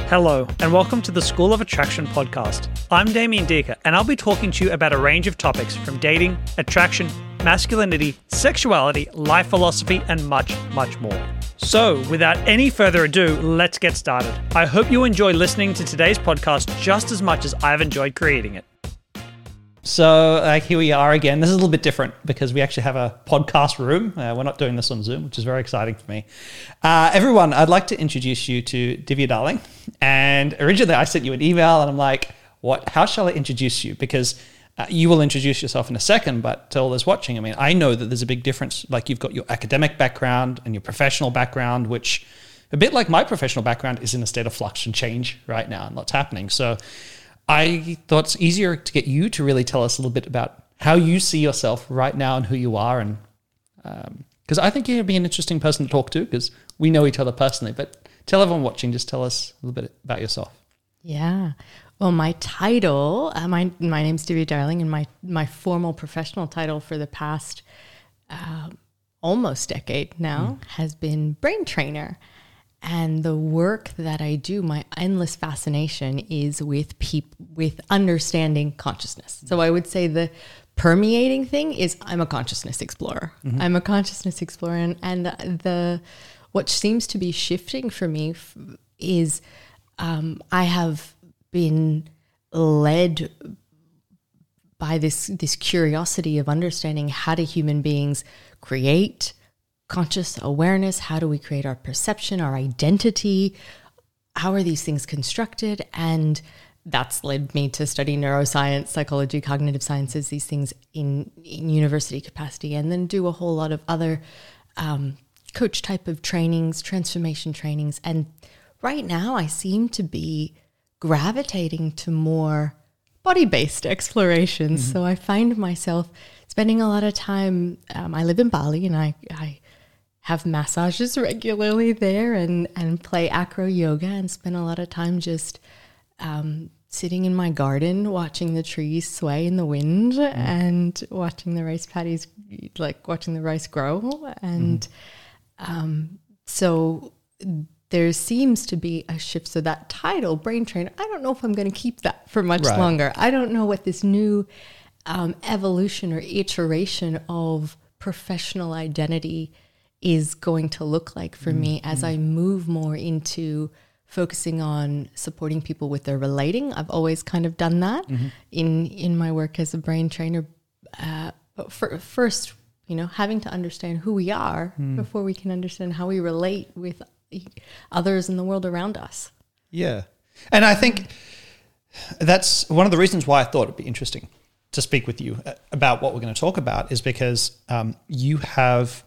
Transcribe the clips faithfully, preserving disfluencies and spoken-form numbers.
Hello, and welcome to the School of Attraction podcast. I'm Damien Deeker, and I'll be talking to you about a range of topics from dating, attraction, masculinity, sexuality, life philosophy, and much, much more. So, without any further ado, let's get started. I hope you enjoy listening to today's podcast just as much as I've enjoyed creating it. So, uh, here we are again. This is a little bit different because we actually have a podcast room. Uh, we're not doing this on Zoom, which is very exciting for me. Uh, everyone, I'd like to introduce you to Divya Darling. And originally I sent you an email and I'm like, what? How shall I introduce you? Because uh, you will introduce yourself in a second, but to all those watching, I mean, I know that there's a big difference. Like you've got your academic background and your professional background, which a bit like my professional background is in a state of flux and change right now and lots happening. So I thought it's easier to get you to really tell us a little bit about how you see yourself right now and who you are. And because um, I think you'd be an interesting person to talk to because we know each other personally. But tell everyone watching, just tell us a little bit about yourself. Yeah. Well, my title, uh, my my name's Divya Darling, and my, my formal professional title for the past uh, almost decade now mm. has been brain trainer. And the work that I do, my endless fascination is with peop- with understanding consciousness. So I would say the permeating thing is I'm a consciousness explorer. Mm-hmm. I'm a consciousness explorer. And, and the, the what seems to be shifting for me f- is um, I have been led by this this curiosity of understanding how do human beings create conscious awareness. How do we create our perception, our identity? How are these things constructed? And that's led me to study neuroscience, psychology, cognitive sciences, these things in, in university capacity, and then do a whole lot of other um, coach type of trainings, transformation trainings. And right now I seem to be gravitating to more body-based explorations. Mm-hmm. So I find myself spending a lot of time, um, I live in Bali and I, I have massages regularly there and, and play acro yoga and spend a lot of time just um, sitting in my garden, watching the trees sway in the wind mm. and watching the rice paddies, like watching the rice grow. And mm. um, so there seems to be a shift. So that title, brain trainer, I don't know if I'm going to keep that for much right. longer. I don't know what this new um, evolution or iteration of professional identity is going to look like for mm-hmm. me as I move more into focusing on supporting people with their relating. I've always kind of done that mm-hmm. in in my work as a brain trainer. Uh, but for, first, you know, having to understand who we are mm. before we can understand how we relate with others in the world around us. Yeah. And I think that's one of the reasons why I thought it'd be interesting to speak with you about what we're going to talk about is because um, you have...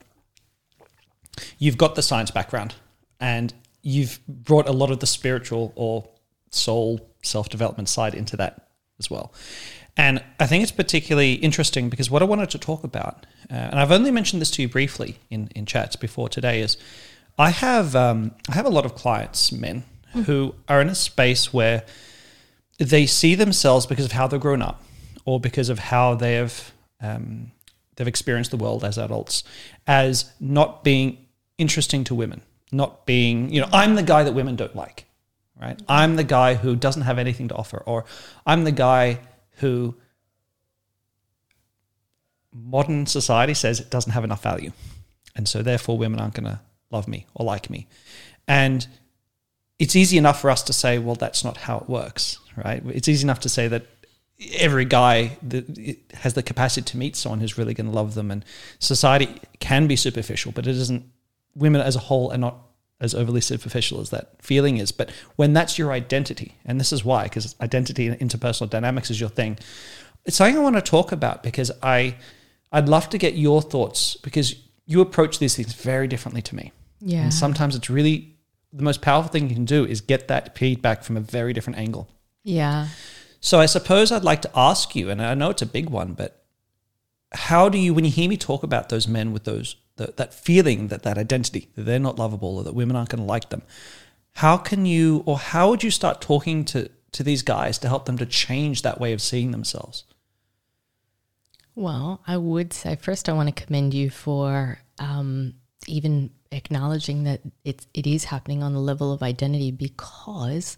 You've got the science background and you've brought a lot of the spiritual or soul self-development side into that as well. And I think it's particularly interesting because what I wanted to talk about, uh, and I've only mentioned this to you briefly in, in chats before today, is I have um, I have a lot of clients, men, mm. who are in a space where they see themselves because of how they've grown up or because of how they have um, they've experienced the world as adults as not being interesting to women, not being, you know, I'm the guy that women don't like, right? I'm the guy who doesn't have anything to offer, or I'm the guy who modern society says it doesn't have enough value. And so therefore women aren't going to love me or like me. And it's easy enough for us to say, well, that's not how it works, right? It's easy enough to say that every guy that has the capacity to meet someone who's really going to love them, and society can be superficial, but it isn't. Women as a whole are not as overly superficial as that feeling is. But when that's your identity, and this is why, because identity and interpersonal dynamics is your thing, it's something I want to talk about because I, I'd love to get your thoughts because you approach these things very differently to me. Yeah. And sometimes it's really, the most powerful thing you can do is get that feedback from a very different angle. Yeah. So I suppose I'd like to ask you, and I know it's a big one, but how do you, when you hear me talk about those men with those, the, that feeling, that that identity, that they're not lovable or that women aren't going to like them, how can you, or how would you start talking to, to these guys to help them to change that way of seeing themselves? Well, I would say first I want to commend you for um, even acknowledging that it, it is happening on the level of identity, because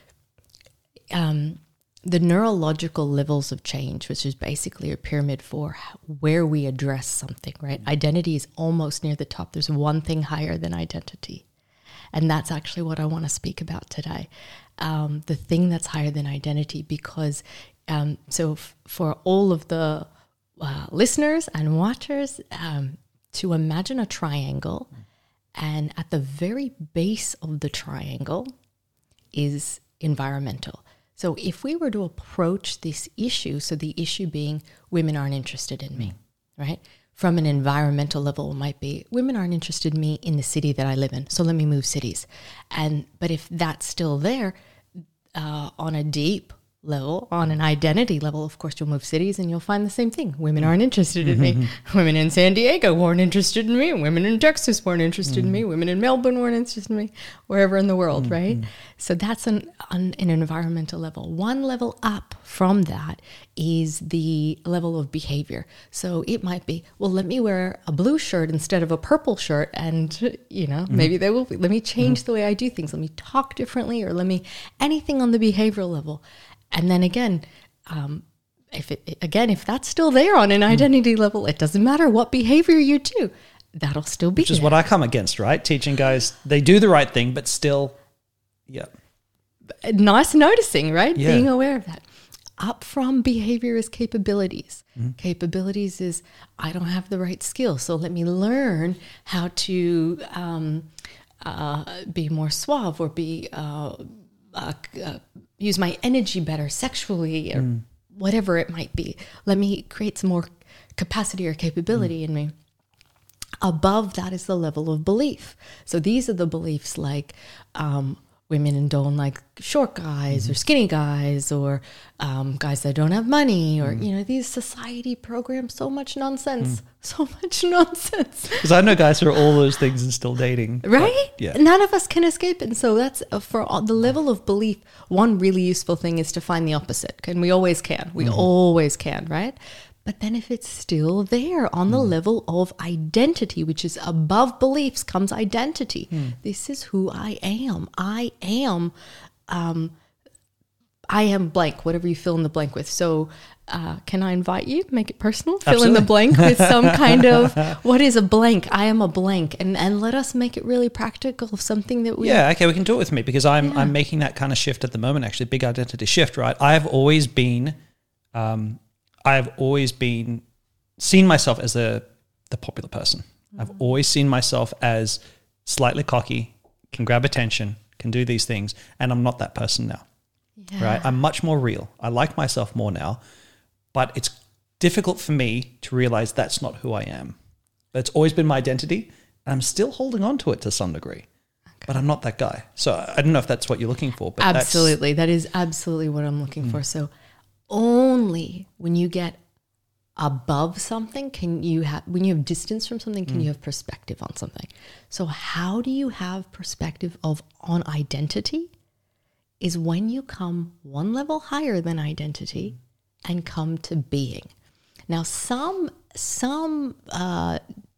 um, the neurological levels of change, which is basically a pyramid for where we address something, right? Identity is almost near the top. There's one thing higher than identity. And that's actually what I want to speak about today. Um, the thing that's higher than identity, because um, so f- for all of the uh, listeners and watchers, um, to imagine a triangle, and at the very base of the triangle is environmental. So if we were to approach this issue, so the issue being women aren't interested in me, right? From an environmental level, it might be women aren't interested in me in the city that I live in, so let me move cities. And but if that's still there, uh, on a deep level, on an identity level, of course, you'll move cities and you'll find the same thing. Women aren't interested in me. Women in San Diego weren't interested in me. Women in Texas weren't interested mm. in me. Women in Melbourne weren't interested in me. Wherever in the world, mm. right? So that's an, on an environmental level. One level up from that is the level of behavior. So it might be, well, let me wear a blue shirt instead of a purple shirt, and you know, mm. maybe they will. Let me change mm. the way I do things. Let me talk differently, or let me anything on the behavioral level. And then again, um, if it again if that's still there on an identity mm. level, it doesn't matter what behavior you do, that'll still be Which is there. what I come against, right? Teaching guys, they do the right thing, but still, yeah. Nice noticing, right? Yeah. Being aware of that. Up from behavior is capabilities. Mm. Capabilities is, I don't have the right skills, so let me learn how to um, uh, be more suave, or be uh, uh, uh, use my energy better sexually, or mm. whatever it might be. Let me create some more capacity or capability mm. in me. Above that is the level of belief. So these are the beliefs like um, women don't like short guys mm-hmm. or skinny guys, or um, guys that don't have money, or, mm. you know, these society programs, so much nonsense, mm. so much nonsense. Because I know guys who are all those things and still dating. Right? But, yeah. None of us can escape it. And so that's uh, for all, the level of belief. One really useful thing is to find the opposite. And we always can. We mm-hmm. always can, right? But then if it's still there on the mm. level of identity, which is above beliefs, comes identity. Mm. This is who I am. I am, um, I am blank, whatever you fill in the blank with. So uh, can I invite you, make it personal, fill Absolutely. in the blank with some kind of, what is a blank? I am a blank. And and let us make it really practical of something that we... Yeah, okay, we can do it with me, because I'm Yeah. I'm making that kind of shift at the moment, actually, big identity shift, right? I've always been... Um, I've always been seen myself as a the popular person. Mm-hmm. I've always seen myself as slightly cocky, can grab attention, can do these things, and I'm not that person now. Yeah. Right? I'm much more real. I like myself more now, but it's difficult for me to realize that's not who I am. That's always been my identity, and I'm still holding on to it to some degree. Okay. But I'm not that guy. So I don't know if that's what you're looking for. But absolutely. That is absolutely what I'm looking mm. for. So only when you get above something can you have, when you have distance from something, can mm. you have perspective on something. So how do you have perspective of on identity is when you come one level higher than identity and come to being. Now some some uh,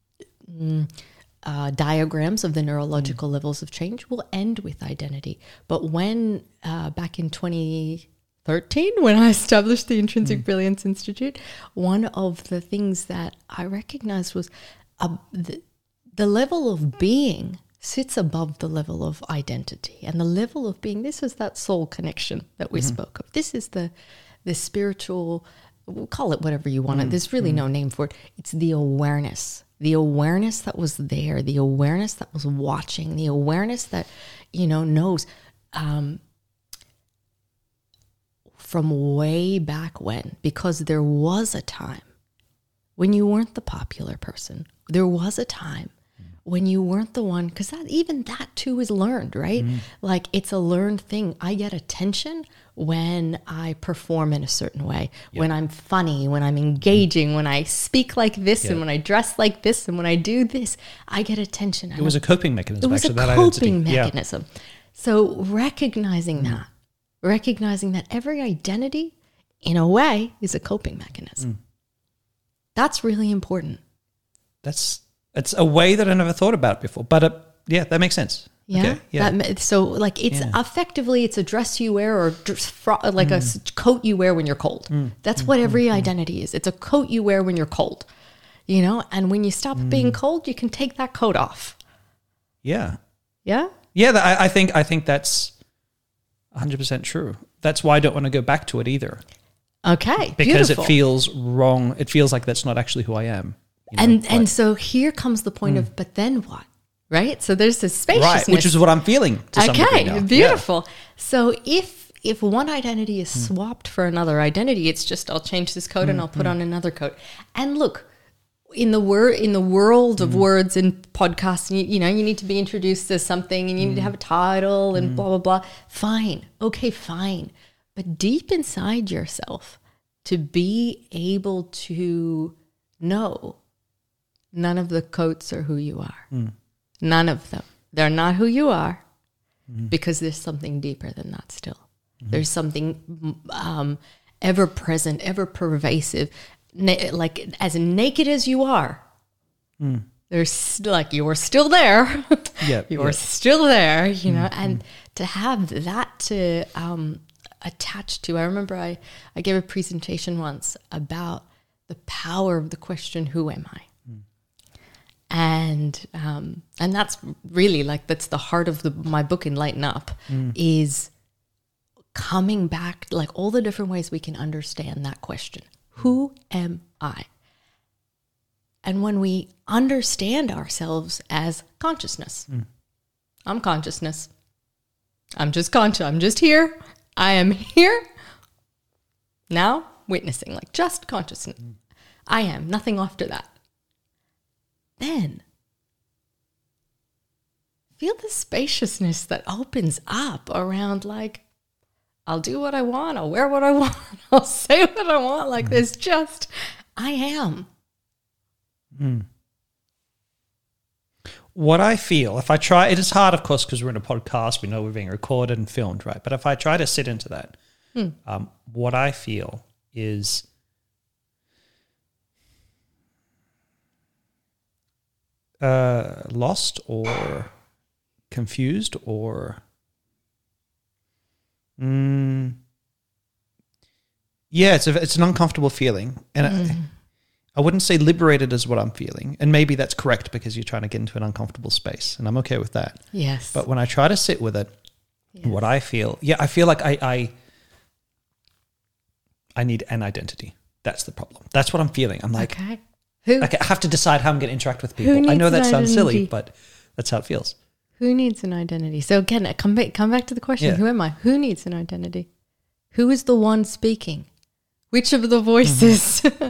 mm, uh, diagrams of the neurological mm. levels of change will end with identity, but when uh, back in twenty thirteen, when I established the Intrinsic mm. Brilliance Institute, one of the things that I recognized was uh, the, the level of being sits above the level of identity. And the level of being, this is that soul connection that we mm-hmm. spoke of. This is the the spiritual, we'll call it whatever you want. Mm. There's really mm. no name for it. It's the awareness. The awareness that was there, the awareness that was watching, the awareness that, you know, knows. Um, from way back when, because there was a time when you weren't the popular person. There was a time mm. when you weren't the one, because that even that too is learned, right? Mm. Like it's a learned thing. I get attention when I perform in a certain way, yep. when I'm funny, when I'm engaging, mm. when I speak like this, yep. and when I dress like this, and when I do this, I get attention. It was a coping mechanism. It was actually, a that coping identity. mechanism. Yeah. So recognizing mm. that, recognizing that every identity, in a way, is a coping mechanism. Mm. That's really important. That's It's a way that I never thought about before. But uh, yeah, that makes sense. Yeah. Okay, yeah. That, so like it's Yeah. effectively it's a dress you wear or dress, fro- like mm. a s- coat you wear when you're cold. Mm. That's mm. what every mm. identity is. It's a coat you wear when you're cold, you know? And when you stop mm. being cold, you can take that coat off. Yeah. Yeah. Yeah. I, I think, I think that's one hundred percent true. That's why I don't want to go back to it either. Okay. Because beautiful. It feels wrong. It feels like that's not actually who I am. You know? And, like, and so here comes the point mm. of, but then what? Right? So there's this spaciousness. Right, which is what I'm feeling to some degree now. Okay, beautiful. Yeah. So if if one identity is mm. swapped for another identity, it's just I'll change this coat mm. and I'll put mm. on another coat. And look, in the word in the world of mm. words and podcasts, you, you know, you need to be introduced to something and you mm. need to have a title and mm. blah, blah, blah. Fine. Okay, fine. But deep inside yourself, to be able to know none of the coats are who you are. Mm. None of them. They're not who you are mm-hmm. because there's something deeper than that still. Mm-hmm. There's something um, ever present, ever pervasive, na- like as naked as you are. Mm. There's like you're still there. Yeah, you're yeah. still there, you know, mm-hmm. and to have that to um, attach to. I remember I, I gave a presentation once about the power of the question, who am I? And um, and that's really like that's the heart of the, my book, Enlighten Up, mm. is coming back like all the different ways we can understand that question. Who am I? And when we understand ourselves as consciousness, mm. I'm consciousness. I'm just conscious. I'm just here. I am here now witnessing, like just consciousness. Mm. I am, nothing after that. Then feel the spaciousness that opens up around like, I'll do what I want, I'll wear what I want, I'll say what I want. Like mm. there's just, I am. Mm. What I feel, if I try, it is hard, of course, because we're in a podcast, we know we're being recorded and filmed, right? But if I try to sit into that, mm. um, what I feel is Uh, lost or confused or mm, yeah, it's a, it's an uncomfortable feeling, and mm. I, I wouldn't say liberated is what I'm feeling, and maybe that's correct because you're trying to get into an uncomfortable space, and I'm okay with that. Yes, but when I try to sit with it, yes. what I feel, yeah, I feel like I, I I need an identity. That's the problem. That's what I'm feeling. I'm like. Okay. Who? Like I have to decide how I'm going to interact with people. I know that sounds silly, but that's how it feels. Who needs an identity? So again, come back, come back to the question, yeah. Who am I? Who needs an identity? Who is the one speaking? Which of the voices? Mm-hmm.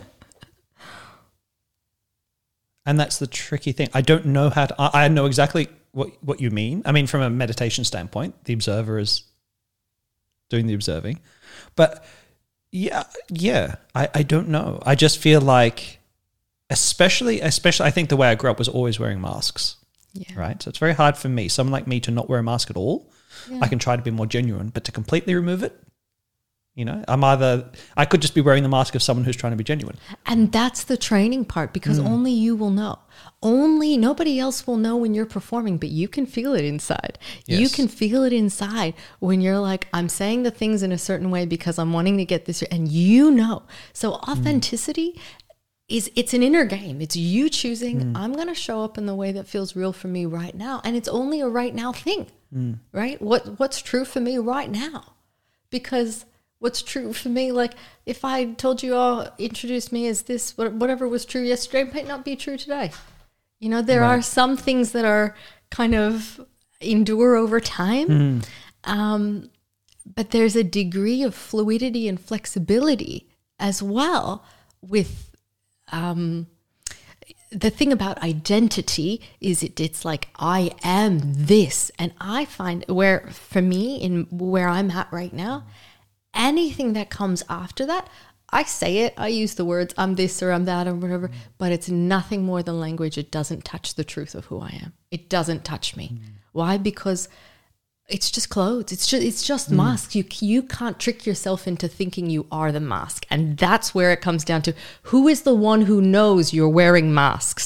And that's the tricky thing. I don't know how to, I, I know exactly what, what you mean. I mean, from a meditation standpoint, the observer is doing the observing. But yeah, yeah, I, I don't know. I just feel like, Especially, especially, I think the way I grew up was always wearing masks, yeah. right? So it's very hard for me, someone like me, to not wear a mask at all. Yeah. I can try to be more genuine, but to completely remove it, you know, I'm either, I could just be wearing the mask of someone who's trying to be genuine. And that's the training part, because mm. only you will know. Only, nobody else will know when you're performing, but you can feel it inside. Yes. You can feel it inside when you're like, I'm saying the things in a certain way because I'm wanting to get this, and you know. So authenticity mm. is it's an inner game. It's you choosing, mm. I'm going to show up in the way that feels real for me right now. And it's only a right now thing, mm. right? What What's true for me right now? Because what's true for me, like if I told you, oh, introduce me as this, whatever was true yesterday might not be true today. You know, there right. are some things that are kind of endure over time. Mm. Um, but there's a degree of fluidity and flexibility as well with Um, the thing about identity is it, it's like, I am this. And I find where, for me, in where I'm at right now, anything that comes after that, I say it, I use the words, I'm this or I'm that or whatever, but it's nothing more than language. It doesn't touch the truth of who I am. It doesn't touch me. Mm. Why? Because it's just clothes. It's just it's just mm. masks. You you can't trick yourself into thinking you are the mask. And that's where it comes down to, who is the one who knows you're wearing masks?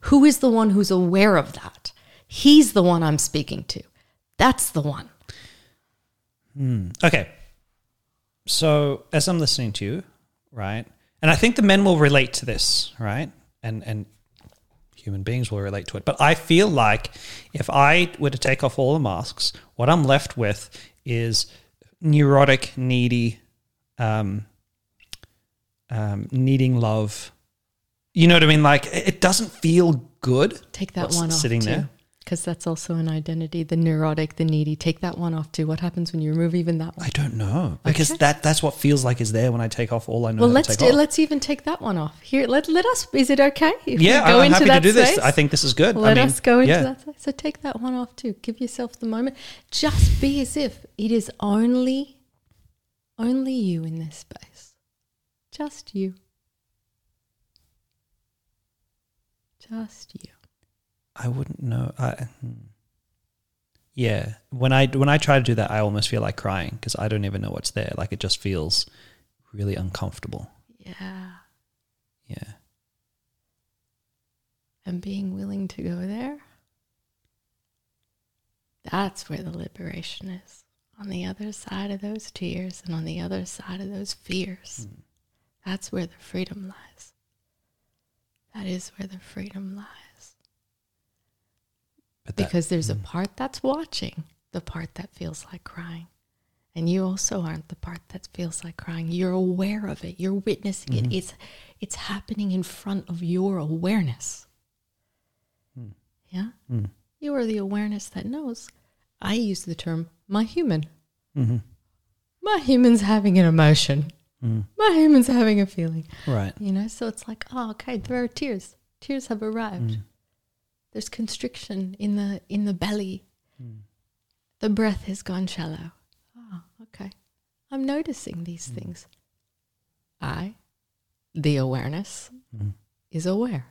Who is the one who's aware of that? He's the one I'm speaking to. That's the one. Hmm. Okay. So as I'm listening to you, right, and I think the men will relate to this, right, and and human beings will relate to it. But I feel like if I were to take off all the masks, what I'm left with is neurotic, needy, um, um, needing love. You know what I mean? Like, it doesn't feel good. Take that what's one off sitting too. there. Because that's also an identity, the neurotic, the needy. Take that one off too. What happens when you remove even that one? I don't know. Because Okay. that that's what feels like is there when I take off all I know Well, how let's to do, take off. let's even take that one off. Here, let let us. Is it okay? If Yeah, we go I'm into happy that to do space? this. I think this is good. Let I mean, us go into yeah. that space. So take that one off too. Give yourself the moment. Just be as if it is only, only you in this space. Just you. Just you. I wouldn't know. I, hmm. Yeah, when I when I try to do that, I almost feel like crying because I don't even know what's there. Like, it just feels really uncomfortable. Yeah. Yeah. And being willing to go there, that's where the liberation is. On the other side of those tears and on the other side of those fears, Mm. that's where the freedom lies. That is where the freedom lies. But that- Because there's a mm. part that's watching, the part that feels like crying. And you also aren't the part that feels like crying. You're aware of it. You're witnessing Mhm. it. It's, it's happening in front of your awareness. Mm. Yeah? Mm. You are the awareness that knows. I use the term, my human. Mm-hmm. My human's having an emotion. Mm. My human's having a feeling. Right. You know, so it's like, oh, okay, there are tears. Tears have arrived. Mm. There's constriction in the in the belly. Mm. The breath has gone shallow. Oh, okay. I'm noticing these Mm. things. I, the awareness, Mm. is aware.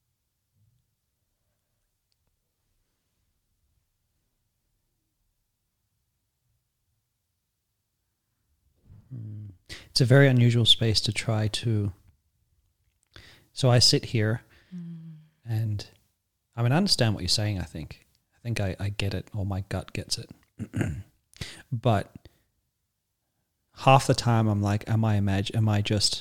Mm. It's a very unusual space to try to. So I sit here Mm. and I mean, I understand what you're saying, I think. I think I, I get it, or my gut gets it. But half the time I'm like, am I imag- am I just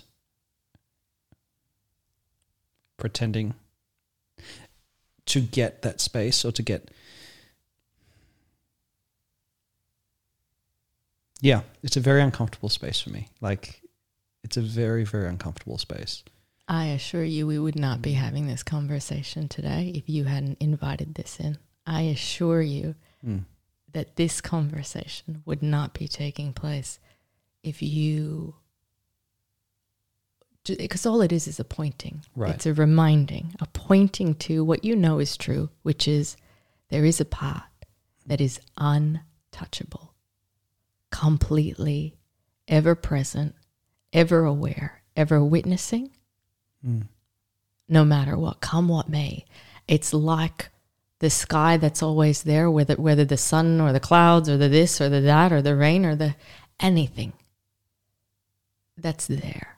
pretending to get that space or to get... Yeah, it's a very uncomfortable space for me. Like, it's a very, very uncomfortable space. I assure you we would not be having this conversation today if you hadn't invited this in. I assure you Mm. that this conversation would not be taking place if you... Because all it is is a pointing. Right. It's a reminding, a pointing to what you know is true, which is there is a part that is untouchable, completely ever present, ever aware, ever witnessing, Mm. no matter what, come what may. It's like the sky that's always there, whether whether the sun or the clouds or the this or the that or the rain or the anything that's there.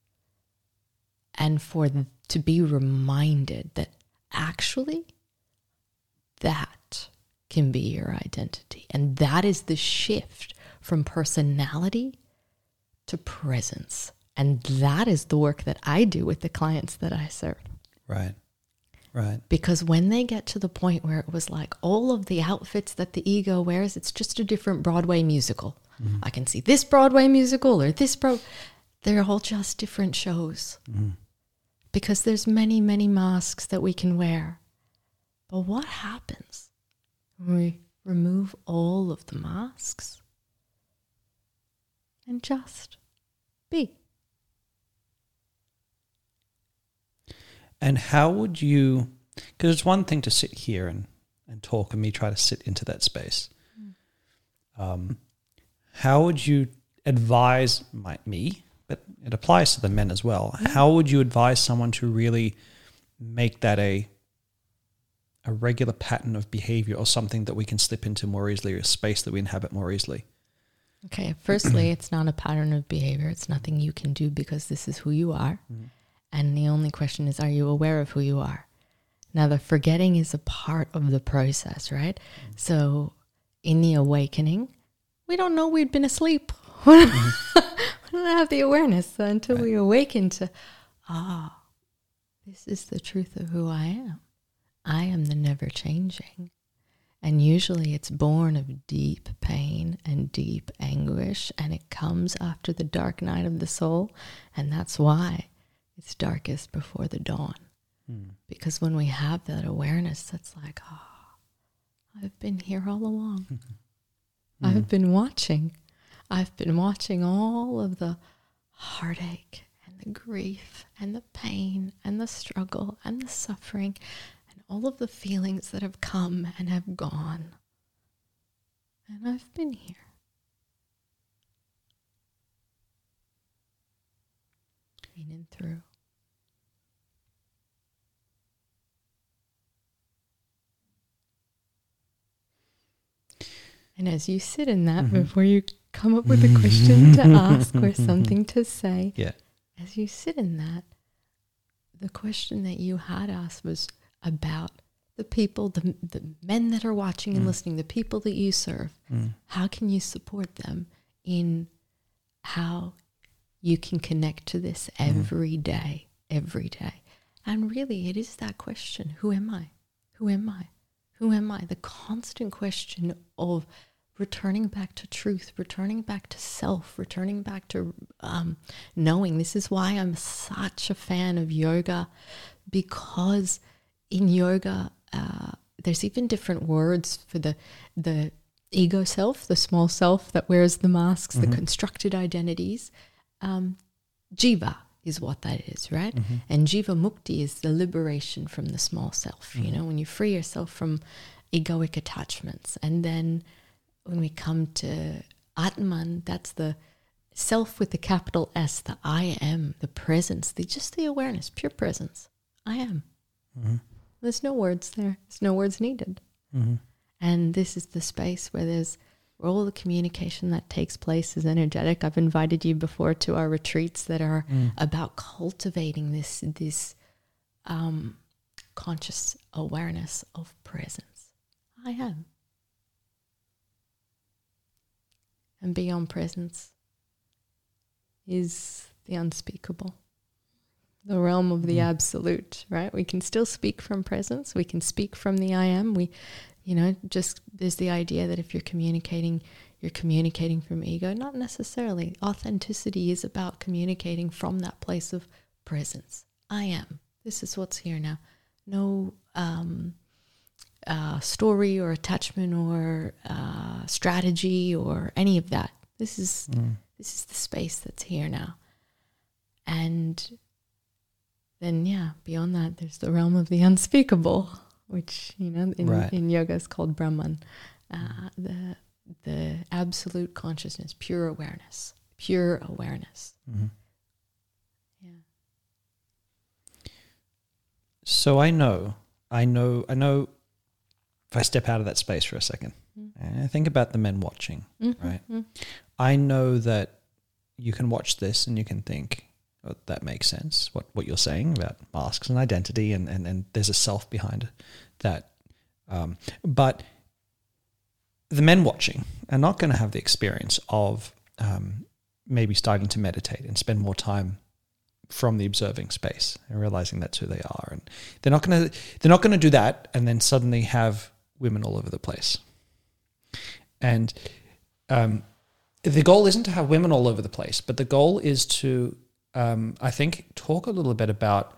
And for th- to be reminded that actually that can be your identity. And that is the shift from personality to presence. And that is the work that I do with the clients that I serve. Right. Right. Because when they get to the point where it was like all of the outfits that the ego wears, it's just a different Broadway musical. Mm. I can see this Broadway musical or this bro. They're all just different shows. Mm. Because there's many, many masks that we can wear. But what happens when we remove all of the masks and just be? And how would you, because it's one thing to sit here and, and talk and me try to sit into that space. Mm. Um, how would you advise my, me, but it applies to the men as well. Mm. How would you advise someone to really make that a a regular pattern of behavior or something that we can slip into more easily, or a space that we inhabit more easily? Okay, firstly, it's not a pattern of behavior. It's nothing you can do because this is who you are. Mm. And the only question is, are you aware of who you are? Now, the forgetting is a part of the process, right? Mm-hmm. So in the awakening, we don't know we'd been asleep. Mm-hmm. We don't have the awareness until right. we awaken to, ah, oh, this is the truth of who I am. I am the never changing. And usually it's born of deep pain and deep anguish, and it comes after the dark night of the soul, and that's why it's darkest before the dawn. Mm. Because when we have that awareness, that's like, oh, I've been here all along. Mm-hmm. I've been watching. I've been watching all of the heartache and the grief and the pain and the struggle and the suffering all of the feelings that have come and have gone. And I've been here. In and through. And as you sit in that, mm-hmm. before you come up with a question to ask or something to say, yeah. as you sit in that, the question that you had asked was, about the people, the the men that are watching and mm. listening, the people that you serve. Mm. How can you support them in how you can connect to this every mm. day, every day? And really, it is that question, who am I? Who am I? Who am I? The constant question of returning back to truth, returning back to self, returning back to um, knowing. This is why I'm such a fan of yoga, because in yoga, uh, there's even different words for the the ego self, the small self that wears the masks, mm-hmm. the constructed identities. Um, jiva is what that is, right? Mm-hmm. And jiva mukti is the liberation from the small self, mm-hmm. you know, when you free yourself from egoic attachments. And then when we come to Atman, that's the self with the capital S, the I am, the presence, the just the awareness, pure presence. I am. Mm-hmm. There's no words there. There's no words needed. Mm-hmm. And this is the space where there's where all the communication that takes place is energetic. I've invited you before to our retreats that are mm. about cultivating this this um, conscious awareness of presence. I am. And beyond presence is the unspeakable. The realm of the mm. absolute, right? We can still speak from presence. We can speak from the I am. We, you know, just there's the idea that if you're communicating, you're communicating from ego. Not necessarily. Authenticity is about communicating from that place of presence. I am. This is what's here now. No um, uh, story or attachment or uh, strategy or any of that. This is mm. this is the space that's here now. And then, yeah, beyond that, there's the realm of the unspeakable, which, you know, in, right. in yoga is called Brahman. Uh, the the absolute consciousness, pure awareness, pure awareness. Mm-hmm. Yeah. So I know, I know, I know. If I step out of that space for a second, mm-hmm. and I think about the men watching, mm-hmm. right? Mm-hmm. I know that you can watch this and you can think, oh, that makes sense, what what you're saying about masks and identity, and, and, and there's a self behind that. Um, but the men watching are not going to have the experience of um, maybe starting to meditate and spend more time from the observing space and realizing that's who they are. And they're not going to they're not going to do that and then suddenly have women all over the place. And um, the goal isn't to have women all over the place, but the goal is to, um, I think, talk a little bit about.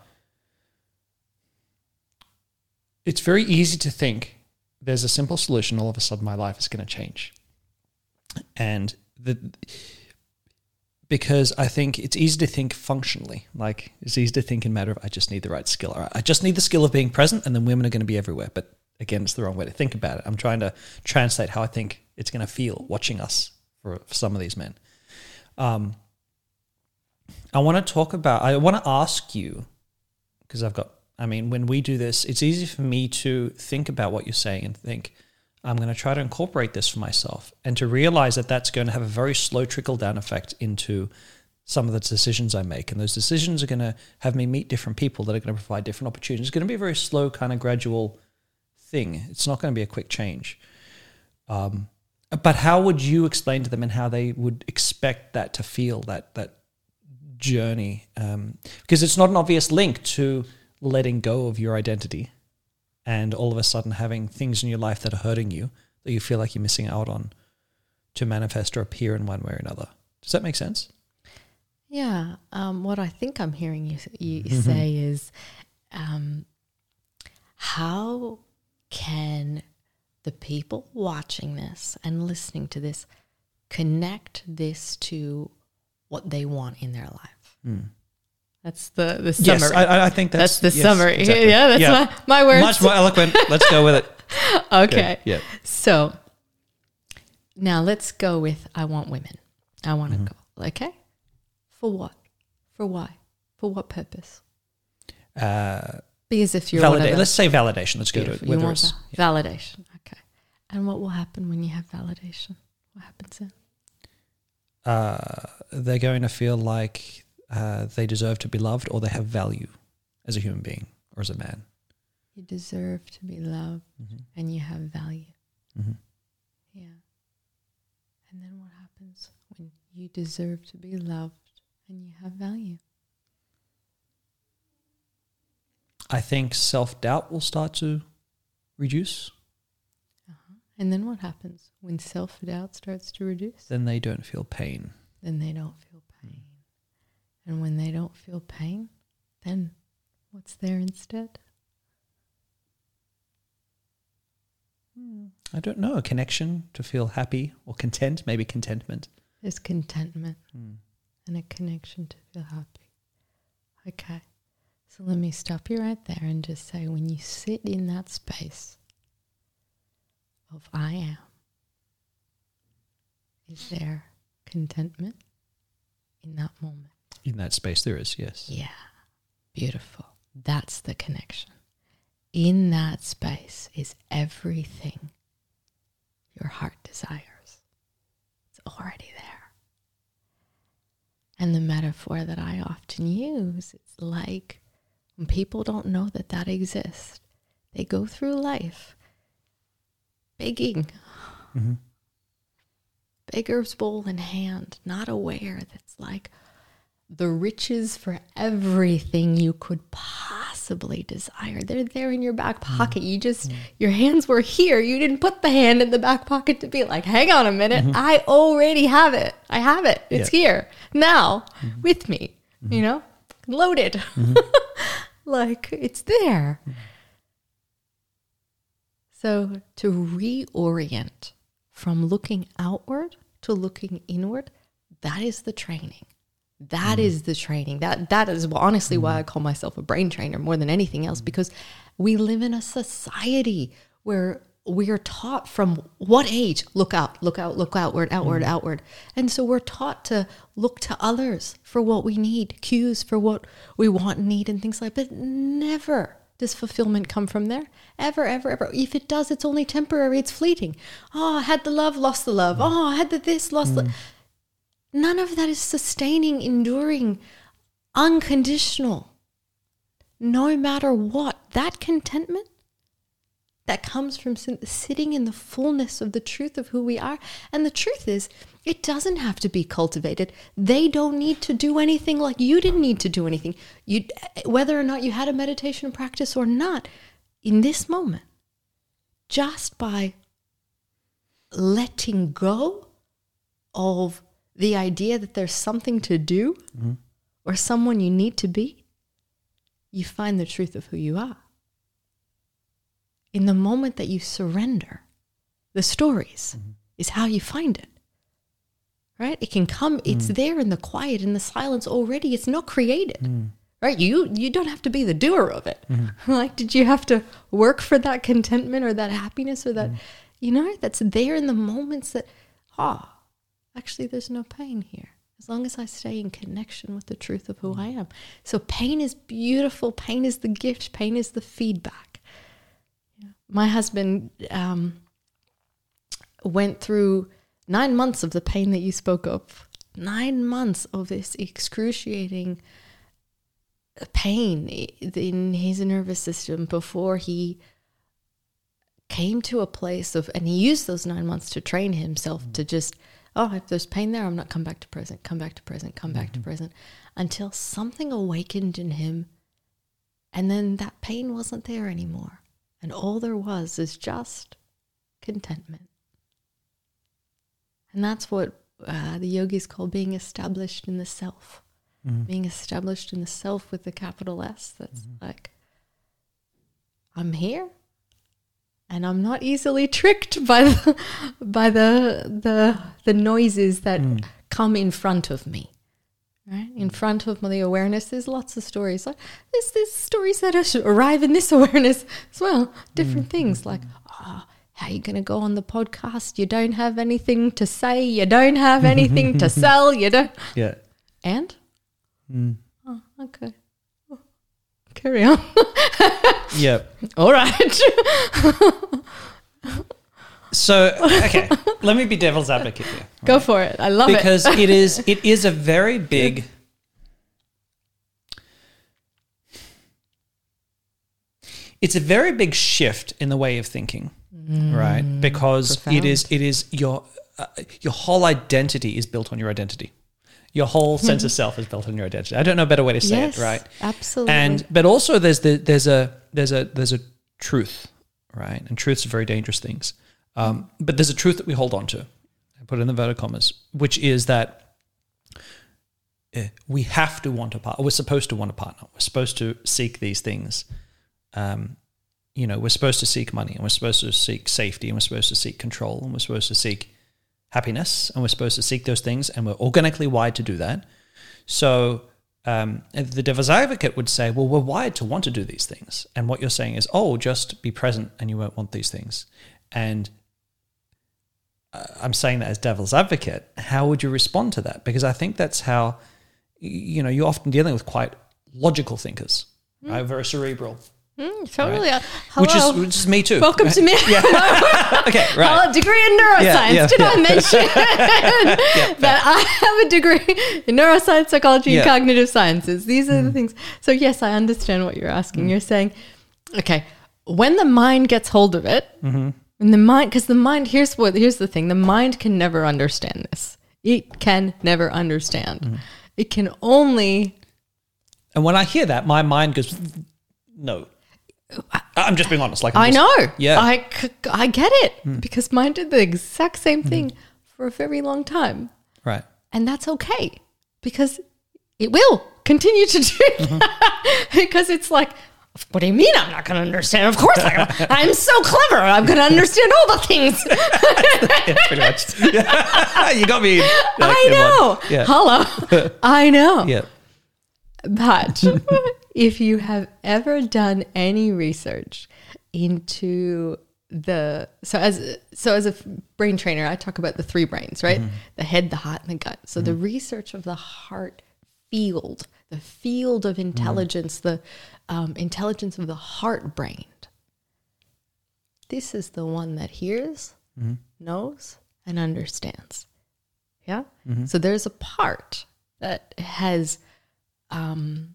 It's very easy to think there's a simple solution. All of a sudden, my life is going to change, and the because I think it's easy to think functionally. Like it's easy to think in matter of I just need the right skill. Or I just need the skill of being present, and then women are going to be everywhere. But again, it's the wrong way to think about it. I'm trying to translate how I think it's going to feel watching us for, for some of these men. Um, I want to talk about. I want to ask you because I've got. I mean, when we do this, it's easy for me to think about what you're saying and think, I'm going to try to incorporate this for myself and to realize that that's going to have a very slow trickle-down effect into some of the decisions I make. And those decisions are going to have me meet different people that are going to provide different opportunities. It's going to be a very slow, kind of gradual thing. It's not going to be a quick change. Um, but how would you explain to them and how they would expect that to feel, that that journey? Um, because it's not an obvious link to letting go of your identity and all of a sudden having things in your life that are hurting you that you feel like you're missing out on to manifest or appear in one way or another. Does that make sense? Yeah. Um, what I think I'm hearing you, you mm-hmm. say is, um, how can the people watching this and listening to this connect this to what they want in their life? Mm. That's the, the summary. Yes, I, I think that's, that's the yes, summary. Exactly. Yeah, that's yeah. My, my words. Much more eloquent. Let's go with it. Okay. Good. Yeah. So now let's go with I want women. I want Mm-hmm. to go. Okay. For what? For why? For what purpose? Uh, because if you're valida- one of the, let's say validation. Let's go to it. You Whether want it's, va- yeah. validation. Okay. And what will happen when you have validation? What happens then? Uh, they're going to feel like uh, they deserve to be loved or they have value as a human being or as a man. You deserve to be loved mm-hmm. and you have value. Mm-hmm. Yeah. And then what happens when you deserve to be loved and you have value? I think self-doubt will start to reduce. Uh-huh. And then what happens when self-doubt starts to reduce? Then they don't feel pain. Then they don't feel pain. And when they don't feel pain, then what's there instead? I don't know. A connection to feel happy or content, maybe contentment. There's contentment Mm. and a connection to feel happy. Okay. So let me stop you right there and just say, when you sit in that space of I am, is there contentment in that moment? In that space there is, yes. Yeah. Beautiful. That's the connection. In that space is everything your heart desires. It's already there. And the metaphor that I often use, it's like when people don't know that that exists, they go through life begging, Mm-hmm. beggar's bowl in hand, not aware that's like the riches for everything you could possibly desire. They're there in your back pocket. You just, mm-hmm. your hands were here. You didn't put the hand in the back pocket to be like, hang on a minute. Mm-hmm. I already have it. I have it. It's yeah. here now mm-hmm. with me, mm-hmm. you know, loaded. Mm-hmm. Like it's there. Mm-hmm. So to reorient from looking outward to looking inward, that is the training. That mm. is the training. That that is honestly mm. why I call myself a brain trainer more than anything else, because we live in a society where we are taught from what age? Look out, look out, look outward, outward, mm. outward. And so we're taught to look to others for what we need, cues for what we want and need and things like that. But never does fulfillment come from there. Ever, ever, ever. If it does, it's only temporary. It's fleeting. Oh, I had the love, lost the love. Oh, I had the this, lost mm. the... None of that is sustaining, enduring, unconditional. No matter what, that contentment that comes from sitting in the fullness of the truth of who we are. And the truth is, it doesn't have to be cultivated. They don't need to do anything like you didn't need to do anything. You, whether or not you had a meditation practice or not, in this moment, just by letting go of the idea that there's something to do mm-hmm. or someone you need to be, you find the truth of who you are. In the moment that you surrender, the stories mm-hmm. is how you find it, right? It can come, mm-hmm. it's there in the quiet, in the silence already. It's not created, mm-hmm. right? You you don't have to be the doer of it. Mm-hmm. Like, did you have to work for that contentment or that happiness or that, mm-hmm. you know, that's there in the moments that, ah, oh, actually, there's no pain here, as long as I stay in connection with the truth of who I am. So pain is beautiful. Pain is the gift. Pain is the feedback. Yeah. My husband um, went through nine months of the pain that you spoke of nine months of this excruciating pain in his nervous system before he came to a place of, and he used those nine months to train himself mm. to just, oh, if there's pain there, I'm not come back to present, come back to present, come mm-hmm. back to present, until something awakened in him, and then that pain wasn't there anymore. And all there was is just contentment. And that's what uh, the yogis call being established in the self. Mm-hmm. Being established in the self with the capital S. That's mm-hmm. like, I'm here. And I'm not easily tricked by the by the the, the noises that mm. come in front of me. Right? In front of the awareness, there's lots of stories. Like there's, there's stories that arrive in this awareness as well. Different mm. things like, oh, how are you going to go on the podcast? You don't have anything to say. You don't have anything to sell. You don't. Yeah. And? Mm. Oh, okay. Oh, carry on. Yep. All right. So, okay, let me be devil's advocate here. Right? Go for it. I love because it. Because it is it is a very big It's a very big shift in the way of thinking, mm, right? Because profound. it is it is your uh, your whole identity is built on your identity. Your whole sense of self is built on your identity. I don't know a better way to say yes, it, right? Absolutely. And but also there's the there's a there's a there's a truth, right? And truths are very dangerous things. Um, but there's a truth that we hold on to. I put it in the inverted commas, which is that uh, we have to want a partner. We're supposed to want a partner. We're supposed to seek these things. Um, you know, we're supposed to seek money, and we're supposed to seek safety, and we're supposed to seek control, and we're supposed to seek happiness, and we're supposed to seek those things, and we're organically wired to do that. So um, the devil's advocate would say, well, we're wired to want to do these things. And what you're saying is, oh, just be present and you won't want these things. And uh, I'm saying that as devil's advocate. How would you respond to that? Because I think that's how, you know, you're often dealing with quite logical thinkers, mm. right? Very cerebral. Mm, totally. Right? Hello. Which is, which is me too. Welcome right? to me. Yeah. Okay, right. I have a degree in neuroscience. Yeah, yeah, Did yeah. I mention yeah, that I have a degree in neuroscience, psychology, yeah. and cognitive sciences? These are mm. the things. So yes, I understand what you're asking. Mm. You're saying, okay, when the mind gets hold of it, mm-hmm. and the mind, because the mind, here's what, here's the thing, the mind can never understand this. It can never understand. Mm. It can only. And when I hear that, my mind goes, no. I'm just being honest. Like I'm I just, know. Yeah. I, I get it mm. because mine did the exact same thing mm. for a very long time. Right. And that's okay because it will continue to do mm-hmm. that because it's like, what do you mean I'm not going to understand? Of course I am. I'm so clever. I'm going to understand all the things. Yeah, pretty much. Yeah. You got me. Like, I know. Yeah. Hello. I know. Yeah. But if you have ever done any research into the so as so as a brain trainer, I talk about the three brains, right? Mm-hmm. The head, the heart, and the gut. So mm-hmm. the research of the heart field, the field of intelligence, mm-hmm. the um, intelligence of the heart brain. This is the one that hears, mm-hmm. knows, and understands. Yeah. Mm-hmm. So there's a part that has Um,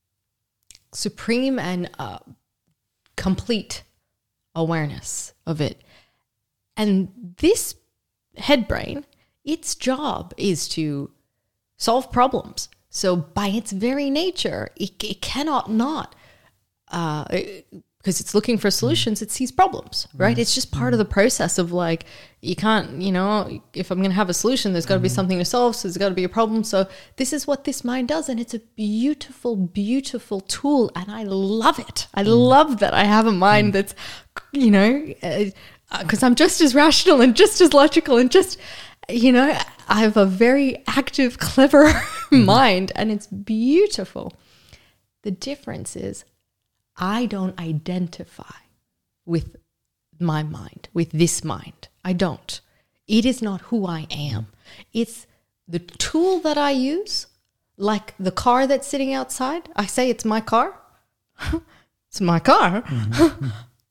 supreme and uh, complete awareness of it. And this head brain, its job is to solve problems. So by its very nature, it, it cannot not, uh, because it's looking for solutions, it sees problems, right? Mm. It's just part mm. of the process of like, you can't, you know, if I'm going to have a solution, there's got to mm. be something to solve, so there's got to be a problem. So this is what this mind does, and it's a beautiful, beautiful tool, and I love it. I mm. love that I have a mind mm. that's, you know, because uh, I'm just as rational and just as logical and just, you know, I have a very active, clever mm. mind, and it's beautiful. The difference is I don't identify with my mind, with this mind. I don't. It is not who I am. It's the tool that I use, like the car that's sitting outside. I say it's my car. It's my car. Mm-hmm.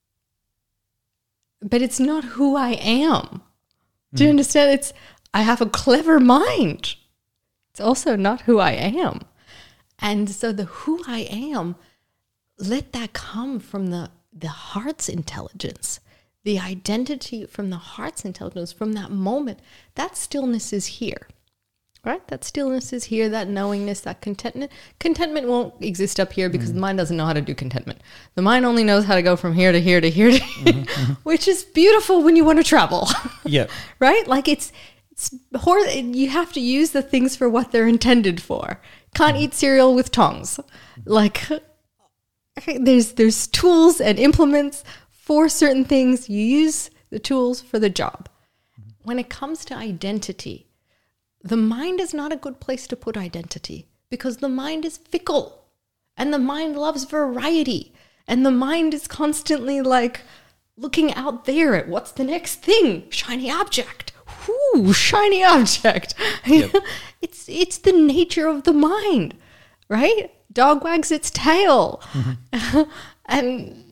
But it's not who I am. Do you understand? It's I have a clever mind. It's also not who I am. And so the who I am, let that come from the, the heart's intelligence, the identity from the heart's intelligence, from that moment. That stillness is here, right? That stillness is here, that knowingness, that contentment. Contentment won't exist up here because mm. the mind doesn't know how to do contentment. The mind only knows how to go from here to here to here to here, mm-hmm, mm-hmm. which is beautiful when you want to travel. Yeah. Right? Like it's, it's hor- you have to use the things for what they're intended for. Can't eat cereal with tongs. Like there's there's tools and implements for certain things. You use the tools for the job. When it comes to identity, the mind is not a good place to put identity because the mind is fickle and the mind loves variety and the mind is constantly like looking out there at what's the next thing, shiny object. Ooh, shiny object. Yep. it's it's the nature of the mind, right? Dog wags its tail. Mm-hmm. And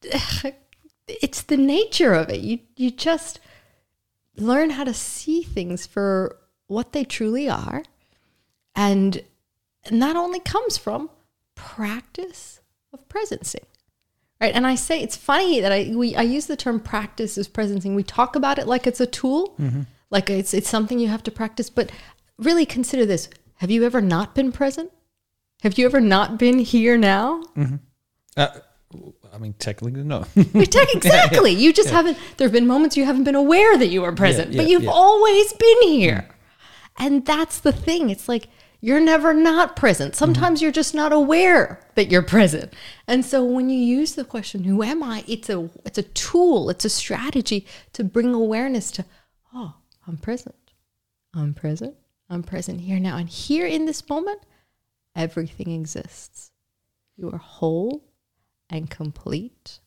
it's the nature of it. You you just learn how to see things for what they truly are. And, and that only comes from practice of presencing. Right. And I say it's funny that I we I use the term practice as presencing. We talk about it like it's a tool, mm-hmm. like it's it's something you have to practice. But really consider this. Have you ever not been present? Have you ever not been here now? Mm-hmm. Uh, I mean, technically, no. Exactly. You just yeah. haven't, there have been moments you haven't been aware that you were present, yeah, yeah, but you've yeah. always been here. Mm-hmm. And that's the thing. It's like, you're never not present. Sometimes mm-hmm. you're just not aware that you're present. And so when you use the question, who am I? It's a it's a tool, it's a strategy to bring awareness to, oh, I'm present. I'm present. I'm present here now. And here in this moment, everything exists. You are whole and complete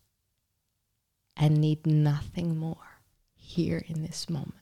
and need nothing more here in this moment.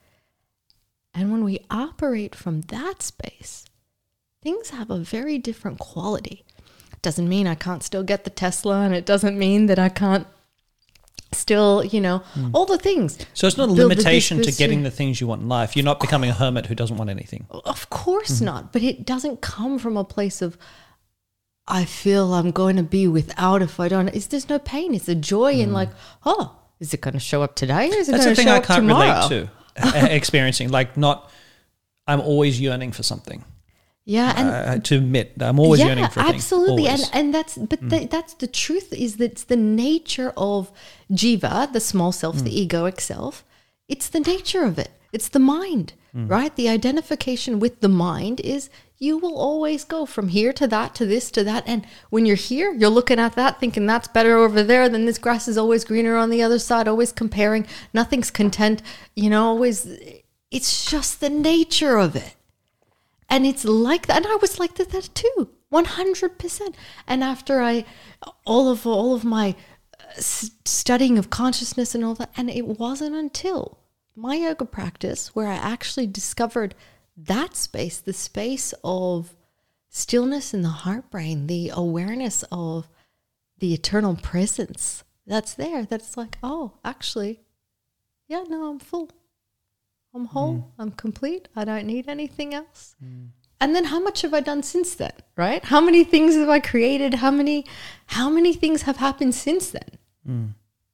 And when we operate from that space, things have a very different quality. It doesn't mean I can't still get the Tesla, and it doesn't mean that I can't still, you know, mm. all the things. So it's not a limitation to getting the things you want in life. You're not becoming a hermit who doesn't want anything. Of course mm-hmm. not. But it doesn't come from a place of, I feel I'm going to be without if I don't. It's, there's no pain. It's a joy mm. in like, oh, is it going to show up today or is it That's going to show up tomorrow? That's the thing I can't relate to. Experiencing, like not, I'm always yearning for something. Yeah, and uh, to admit that I'm always yeah, yearning for things. Absolutely, and and that's but mm. the, that's the truth. Is that it's the nature of jiva, the small self, mm. the egoic self. It's the nature of it. It's the mind, mm. right? The identification with the mind is you will always go from here to that, to this, to that, and when you're here, you're looking at that, thinking that's better over there. Then this grass is always greener on the other side. Always comparing. Nothing's content. You know, always. It's just the nature of it. And it's like that. And I was like that, that too, one hundred percent. And after I, all of all of my studying of consciousness and all that, and it wasn't until my yoga practice where I actually discovered that space, the space of stillness in the heart brain, the awareness of the eternal presence that's there, that's like, oh, actually, yeah, no, I'm full. I'm whole, mm. I'm complete, I don't need anything else. Mm. And then how much have I done since then, right? How many things have I created? How many how many things have happened since then? Mm.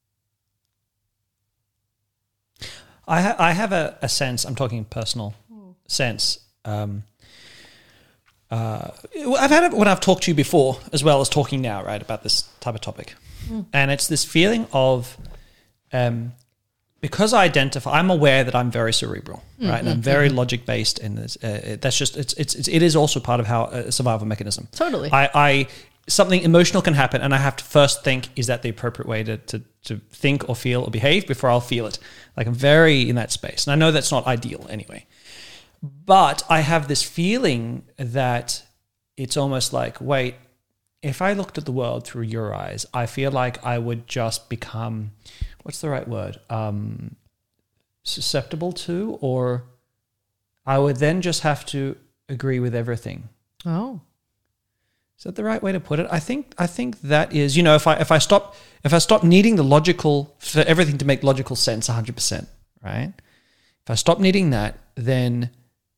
I, ha- I have a, a sense, I'm talking personal mm. sense. Um, uh, I've had it when I've talked to you before as well as talking now, right, about this type of topic. Mm. And it's this feeling of... Um, because I identify, I'm aware that I'm very cerebral, right? Mm-hmm, and I'm very mm-hmm. logic-based, and uh, that's just it's, it's it's it is also part of how a survival mechanism. Totally. I, I something emotional can happen, and I have to first think: is that the appropriate way to, to to think or feel or behave before I'll feel it? Like I'm very in that space, and I know that's not ideal anyway. But I have this feeling that it's almost like, wait, if I looked at the world through your eyes, I feel like I would just become. What's the right word? Um, susceptible to, or I would then just have to agree with everything. Oh, is that the right way to put it? I think I think that is, you know, if I if I stop if I stop needing the logical for everything to make logical sense, one hundred percent, right? If I stop needing that, then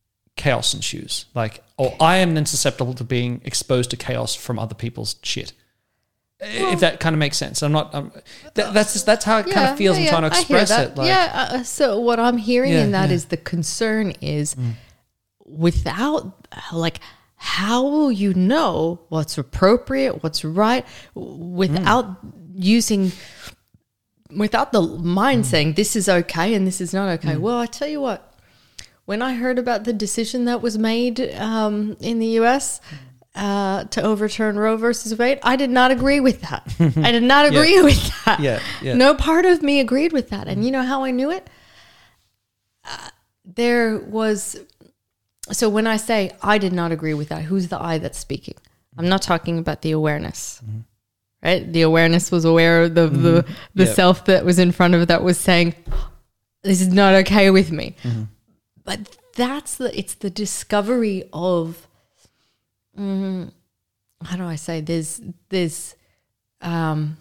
chaos ensues. Like, or I am then susceptible to being exposed to chaos from other people's shit. Well, if that kind of makes sense. I'm not, I'm, that, that's just, that's how it yeah, kind of feels. yeah, I'm trying to express it. Like, yeah. Uh, so what I'm hearing yeah, in that yeah. is the concern is mm. without like, how will you know what's appropriate, what's right, without mm. using, without the mind mm. saying this is okay and this is not okay? Mm. Well, I tell you what, when I heard about the decision that was made um, in the U S uh, to overturn Roe versus Wade, I did not agree with that. I did not agree yeah. with that. Yeah, yeah. No part of me agreed with that. And you know how I knew it? Uh, there was... So when I say I did not agree with that, who's the I that's speaking? I'm not talking about the awareness, mm-hmm. right? The awareness was aware of the mm-hmm. the, the yep. self that was in front of it that was saying, this is not okay with me. Mm-hmm. But that's the, it's the discovery of, mm, how do I say, there's, there's um,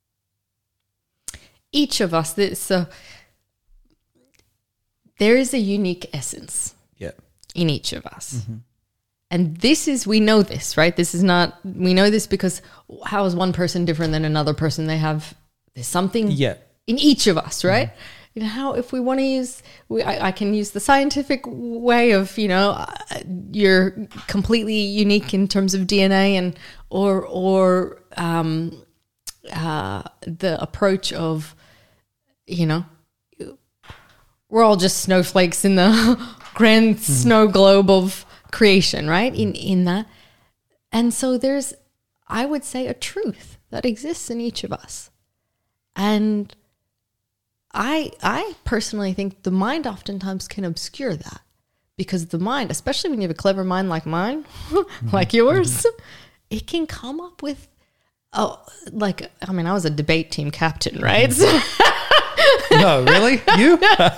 each of us, this, so there is a unique essence. Yeah. In each of us. Mm-hmm. And this is, we know this, right? This is not, we know this because how is one person different than another person? They have, there's something yeah. in each of us, right? Mm-hmm. You know, how, if we want to use, we, I, I can use the scientific way of, you know, uh, you're completely unique in terms of D N A and, or, or um, uh, the approach of, you know, we're all just snowflakes in the grand mm-hmm. snow globe of creation, right? In in that. And so there's, I would say, a truth that exists in each of us. And I I personally think the mind oftentimes can obscure that, because the mind, especially when you have a clever mind like mine, like yours, mm-hmm. it can come up with, oh, like, I mean, I was a debate team captain, right? Mm-hmm. No, really? You?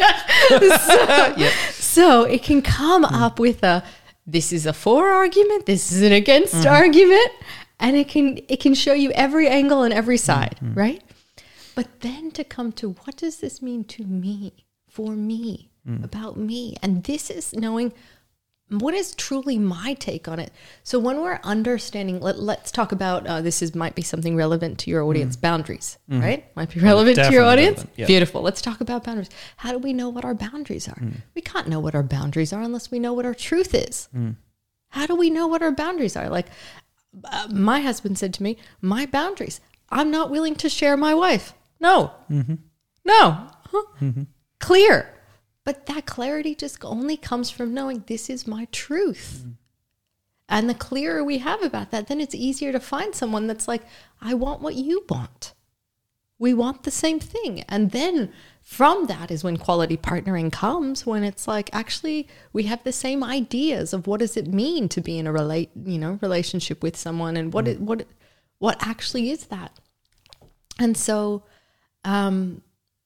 so, yeah. so it can come mm. up with a, this is a for argument, this is an against mm. argument, and it can it can show you every angle and every side, mm. right? But then to come to, what does this mean to me, for me, mm. about me? And this is knowing what is truly my take on it. So when we're understanding, let, let's talk about, uh, this is might be something relevant to your audience, mm. boundaries, mm. right? Might be relevant oh, to your audience. Yep. Beautiful. Let's talk about boundaries. How do we know what our boundaries are? Mm. We can't know what our boundaries are unless we know what our truth is. Mm. How do we know what our boundaries are? Like uh, my husband said to me, my boundaries, I'm not willing to share my wife. No, mm-hmm. no, huh? mm-hmm. Clear. But that clarity just only comes from knowing this is my truth. Mm. And the clearer we have about that, then it's easier to find someone that's like, I want what you want. We want the same thing. And then from that is when quality partnering comes, when it's like, actually, we have the same ideas of what does it mean to be in a relate, you know, relationship with someone, and what mm. it, what what actually is that. And so, um,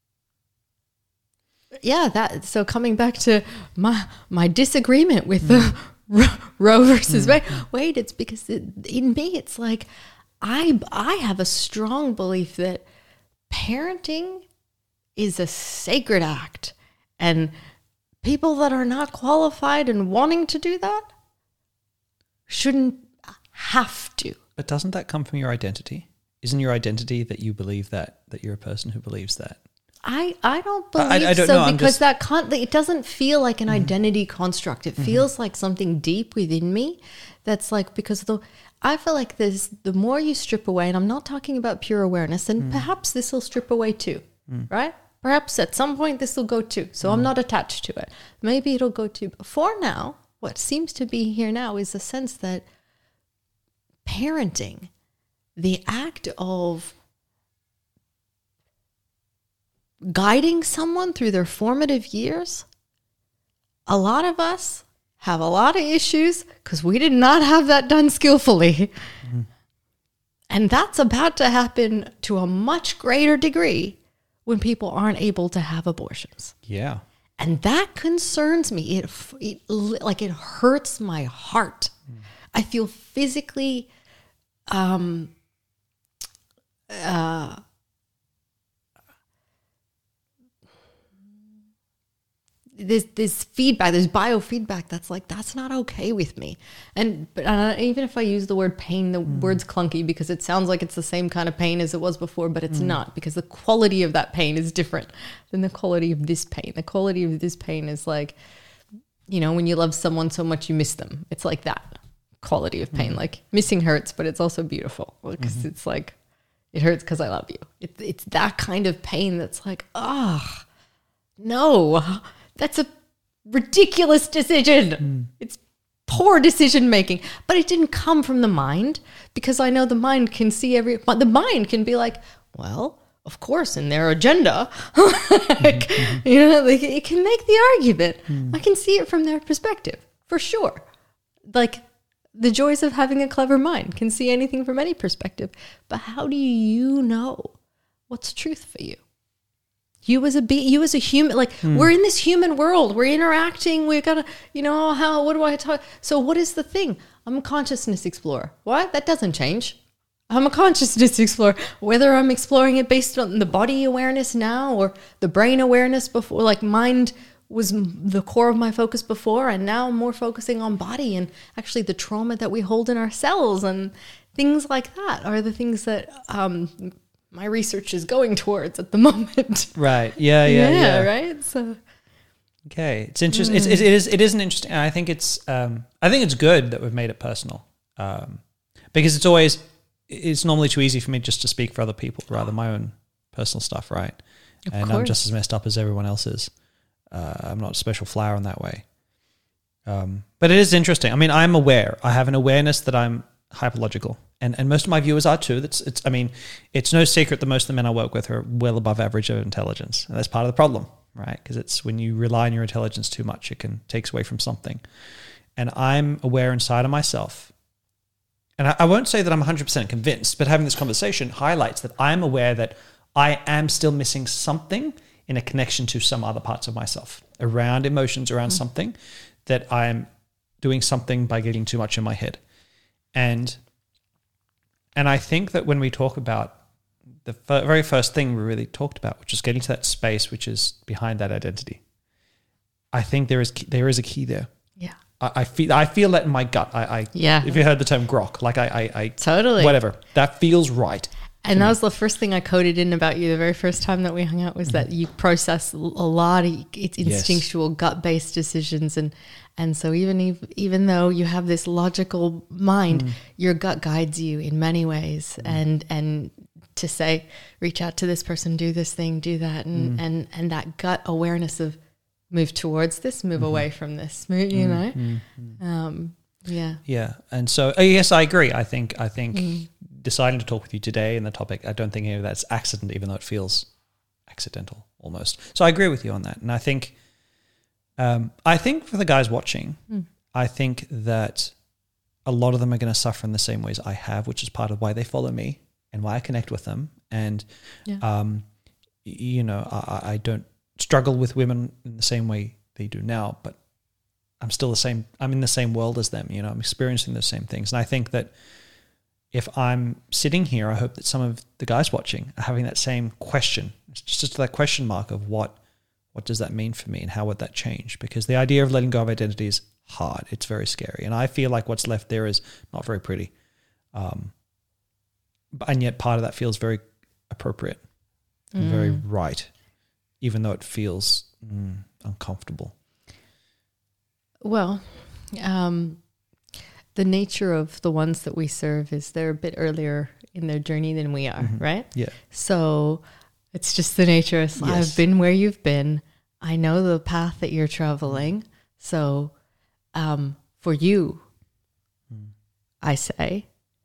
yeah, that. So coming back to my my disagreement with mm. the Roe versus Wade, mm. Wade, it's because it, in me, it's like I I have a strong belief that parenting is a sacred act, and people that are not qualified and wanting to do that shouldn't have to. But doesn't that come from your identity? Isn't your identity that you believe that, that you're a person who believes that? I, I don't believe I, I don't so know, because just... that con- it doesn't feel like an mm-hmm. identity construct. It mm-hmm. feels like something deep within me that's like, because the I feel like there's, the more you strip away, and I'm not talking about pure awareness, and mm. perhaps this will strip away too, mm. right? Perhaps at some point this will go too. So mm. I'm not attached to it. Maybe it'll go too. But for now, what seems to be here now is a sense that parenting, the act of guiding someone through their formative years, a lot of us have a lot of issues because we did not have that done skillfully. Mm-hmm. And that's about to happen to a much greater degree when people aren't able to have abortions. Yeah. And that concerns me. It, it like it hurts my heart. Mm. I feel physically um uh there's this feedback, there's biofeedback that's like, that's not okay with me. And but uh, even if I use the word pain, the mm. word's clunky because it sounds like it's the same kind of pain as it was before, but it's mm. not, because the quality of that pain is different than the quality of this pain. The quality of this pain is like, you know, when you love someone so much you miss them. It's like that quality of pain. Mm. Like missing hurts, but it's also beautiful because mm-hmm. it's like, it hurts because I love you. It, it's that kind of pain that's like, ah, oh, no. That's a ridiculous decision. Mm. It's poor decision making, but it didn't come from the mind, because I know the mind can see every, the mind can be like, well, of course, in their agenda, like, mm-hmm. you know, like it can make the argument. Mm. I can see it from their perspective for sure. Like the joys of having a clever mind, can see anything from any perspective. But how do you know what's truth for you? You as a be, you as a human, like hmm. we're in this human world. We're interacting. We gotta, you know, how? What do I talk? So what is the thing? I'm a consciousness explorer. What? That doesn't change. I'm a consciousness explorer. Whether I'm exploring it based on the body awareness now or the brain awareness before, like mind was the core of my focus before, and now I'm more focusing on body and actually the trauma that we hold in our cells and things like that are the things that. Um, my research is going towards at the moment. Right. Yeah, yeah, yeah. Yeah, right? So okay. It's interesting. Mm. It's, it, it is it is an interesting, I think it's um I think it's good that we've made it personal. Um because it's always it's normally too easy for me just to speak for other people rather than my own personal stuff, right? Of and course. I'm just as messed up as everyone else is. Uh, I'm not a special flower in that way. Um but it is interesting. I mean, I'm aware. I have an awareness that I'm hyperlogical. And and most of my viewers are too. That's it's. I mean, it's no secret that most of the men I work with are well above average of intelligence, and that's part of the problem, right? Because it's when you rely on your intelligence too much, it can takes away from something. And I'm aware inside of myself, and I, I won't say that I'm one hundred percent convinced, but having this conversation highlights that I'm aware that I am still missing something in a connection to some other parts of myself, around emotions, around mm-hmm. something, that I'm doing something by getting too much in my head, and. And I think that when we talk about the f- very first thing we really talked about, which is getting to that space, which is behind that identity, I think there is there is a key there. Yeah, I, I feel I feel that in my gut. I, I yeah. If you heard the term grok, like I, I, I totally whatever that feels right. And that was the first thing I coded in about you the very first time that we hung out was mm-hmm. that you process a lot of it's instinctual yes. gut-based decisions, and and so even if, even though you have this logical mind, mm. your gut guides you in many ways, mm. and and to say reach out to this person, do this thing, do that, and mm. and and that gut awareness of move towards this, move mm-hmm. away from this, move, you know, mm-hmm. um, yeah, yeah, and so uh, yes, I agree. I think I think. Mm. Deciding to talk with you today in the topic, I don't think any of that's accident, even though it feels accidental almost. So I agree with you on that. And I think, um, I think for the guys watching, mm. I think that a lot of them are going to suffer in the same ways I have, which is part of why they follow me and why I connect with them. And, yeah. um, you know, I, I don't struggle with women in the same way they do now, but I'm still the same. I'm in the same world as them. You know, I'm experiencing the same things. And I think that if I'm sitting here, I hope that some of the guys watching are having that same question. It's just that question mark of what, what does that mean for me and how would that change? Because the idea of letting go of identity is hard. It's very scary. And I feel like what's left there is not very pretty. Um, and yet part of that feels very appropriate and mm. very right, even though it feels mm, uncomfortable. Well, um, the nature of the ones that we serve is they're a bit earlier in their journey than we are, mm-hmm. right? Yeah. So it's just the nature of, yes. I've been where you've been. I know the path that you're traveling. So um, for you, mm. I say,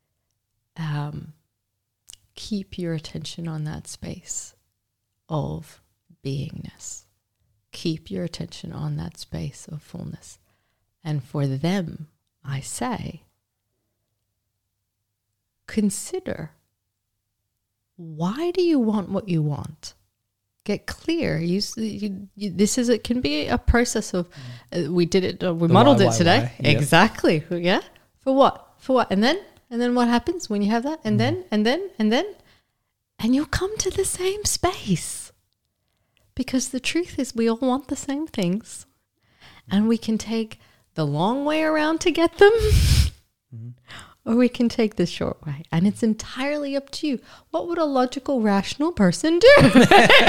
um, keep your attention on that space of beingness. Keep your attention on that space of fullness. And for them, I say, consider, why do you want what you want? Get clear. You, you, you, this is, it can be a process of, uh, we did it, uh, we the modeled why, it today. Why, why. Exactly. Yep. Yeah. For what? For what? And then, and then what happens when you have that? And mm. then, and then, and then, and you'll come to the same space. Because the truth is we all want the same things, and we can take the long way around to get them, mm-hmm. or we can take the short way. And it's entirely up to you. What would a logical, rational person do? It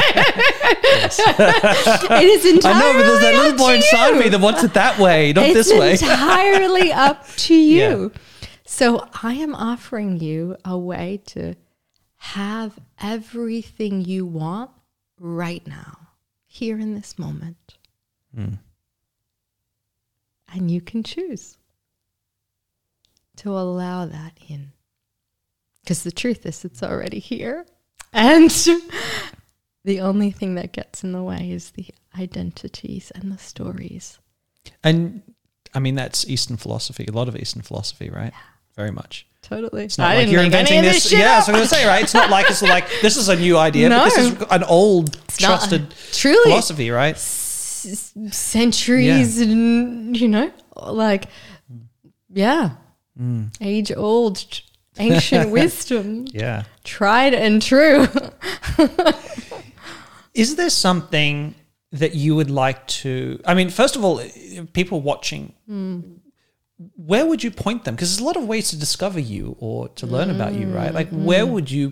is entirely I know, but there's that little boy inside you. me that wants it that way, not it's this way. It's entirely up to you. Yeah. So I am offering you a way to have everything you want right now, here in this moment. Mm. And you can choose to allow that in. Because the truth is, it's already here. And the only thing that gets in the way is the identities and the stories. And I mean, that's Eastern philosophy, a lot of Eastern philosophy, right? Yeah. Very much. Totally. It's not I like didn't you're make inventing any of this. this shit Yeah, up. so I was going to say, right? It's not like it's like this is a new idea, No. but this is an old, It's trusted not, truly, philosophy, right? S- centuries, yeah. and you know, like, yeah, mm. age old, ancient wisdom. Yeah, tried and true. Is there something that you would like to? I mean, first of all, people watching. Mm. Where would you point them? Because there's a lot of ways to discover you or to learn mm, about you, right? Like, mm. where would you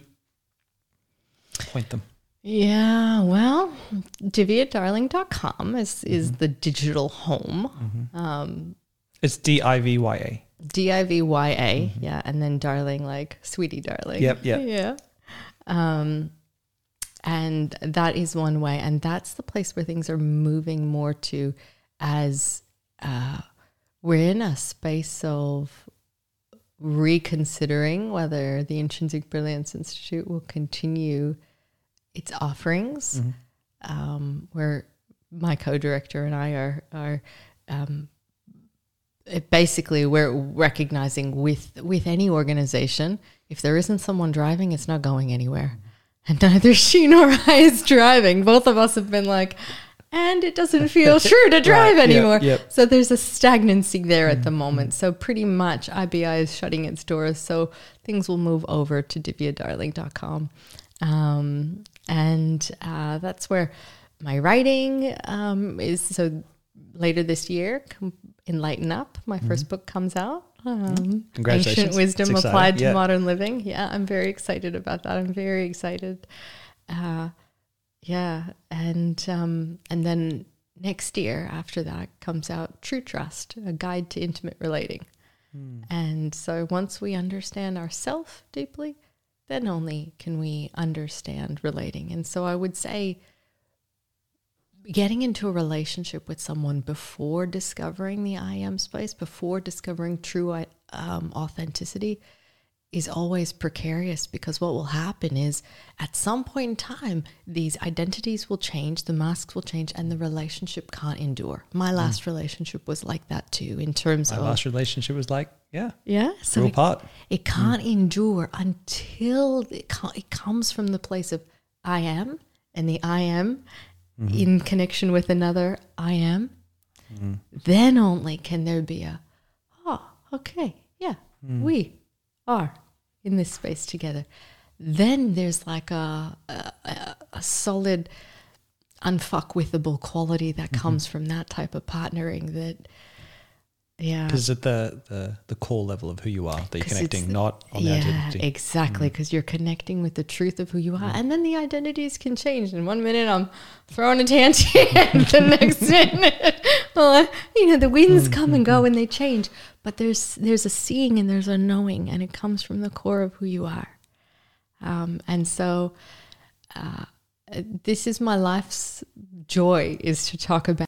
point them? Yeah, well, divya darling dot com is, is mm-hmm. the digital home. Mm-hmm. Um, it's D I V Y A. D I V Y A, mm-hmm. yeah. And then darling, like sweetie darling. Yep, yep. Yeah. Um, and that is one way. And that's the place where things are moving more to as... Uh, We're in a space of reconsidering whether the Intrinsic Brilliance Institute will continue its offerings, mm-hmm. um, where my co-director and I are, are um, it basically we're recognizing with, with any organization, if there isn't someone driving, it's not going anywhere. Mm-hmm. And neither she nor I is driving. Both of us have been like... And it doesn't feel true to drive right, anymore. Yep, yep. So there's a stagnancy there at the moment. So pretty much I B I is shutting its doors. So things will move over to divya darling dot com. Um, and uh, that's where my writing um, is. So later this year, Enlighten Up, my mm-hmm. first book comes out. Um, Congratulations. Ancient Wisdom Applied yeah. to Modern Living. Yeah, I'm very excited about that. I'm very excited. Uh Yeah, and um, and then next year after that comes out True Trust, a guide to intimate relating. Mm. And so once we understand ourselves deeply, then only can we understand relating. And so I would say getting into a relationship with someone before discovering the I am space, before discovering true um, authenticity, is always precarious, because what will happen is at some point in time, these identities will change, the masks will change, and the relationship can't endure. My last mm. relationship was like that too, in terms My of... My last relationship was like, yeah. Yeah. So real it, part. It can't mm. endure until it, it comes from the place of I am, and the I am mm-hmm. in connection with another I am. Mm. Then only can there be a, oh, okay, yeah, mm. we are in this space together. Then there's like a a, a solid unfuckwithable quality that mm-hmm. comes from that type of partnering that, yeah. Because at the, the, the core level of who you are, that you're connecting, not on the yeah, identity. Exactly, because mm-hmm. you're connecting with the truth of who you are. Mm-hmm. And then the identities can change. In one minute, I'm throwing a tantrum, and the next minute, well, you know, the winds mm-hmm. come and go and they change. But there's there's a seeing and there's a knowing, and it comes from the core of who you are. Um, and so uh, this is my life's joy, is to talk about